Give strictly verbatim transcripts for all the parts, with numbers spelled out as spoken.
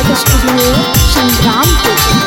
Record studio Sangrampur.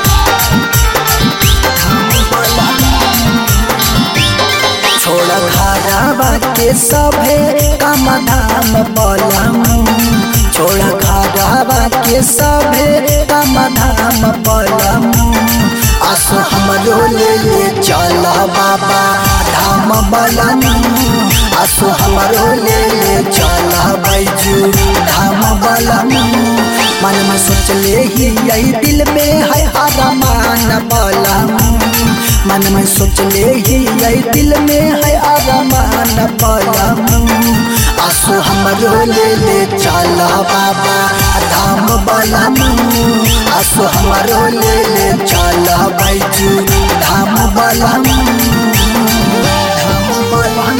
छोड़ा घरवा के सभे काम धाम बलम, छोड़ा घरवा के सभे काम धाम बलम। आसो हमरो ले ले चल बाबा धाम बलम, आसो हमरो ले ले चल बैजू धाम बलम। मन में सोचले ही यही दिल में है अरमान बलम, मन में सोचले ही यही दिल में है अरमान बलम। आसो हमरो ले ले चल बाबा धाम बलम, आसो हमरो ले ले चल बैजू धाम बलम, धाम बलम।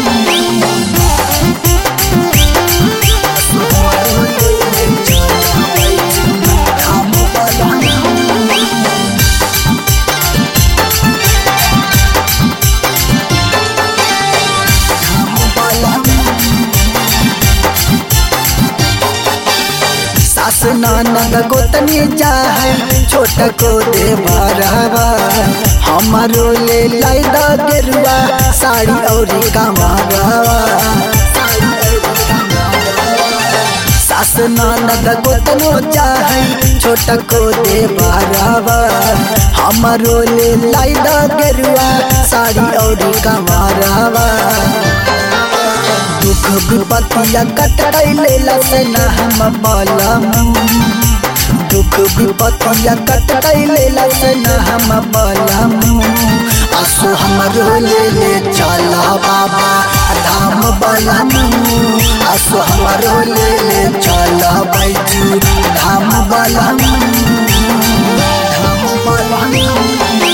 सास ननद गोतनी जाए छोट को दे भरवा, हमारो ले लाई द गेरुआ साड़ी और कमरवा। सास ननद गोतनो जाए छोट को दे भरवा, हमारो ले लाई द गेरुआ साड़ी और कमरवा। दुख विपतिया कटै लेला से न हम बलम, दुख विपतिया कटै लेला से न हम बलम। आसो हमरो ले ले चल बाबा धाम बलम, आसो हमरो ले ले चल बैजू धाम बलम, धाम बलम।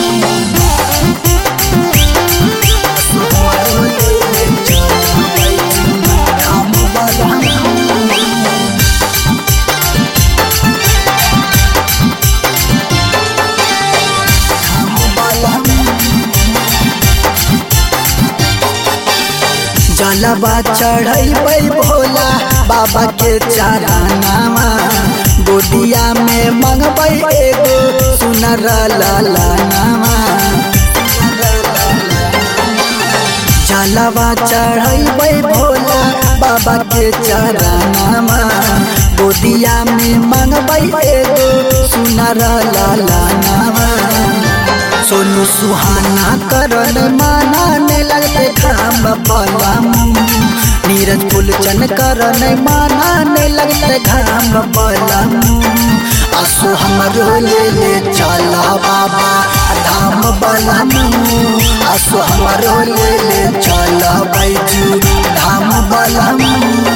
जलवा चढ़ै भोला बाबा के चरनामा, गोदिया में मंगबै एगो सुनर ललनामा। जलवा चढ़ै भोला बाबा के चरनामा, गोदिया में मंगबै एगो सुनर ललनामा। सोनू सुहाना करन माना ने लगते घाम बलम, नीरज फूलचन करन माना ने लगते घाम बलम। आसो हमरो ले ले चल बाबा धाम बलम, आसो हमरो ले ले चल बैजू धाम बलम।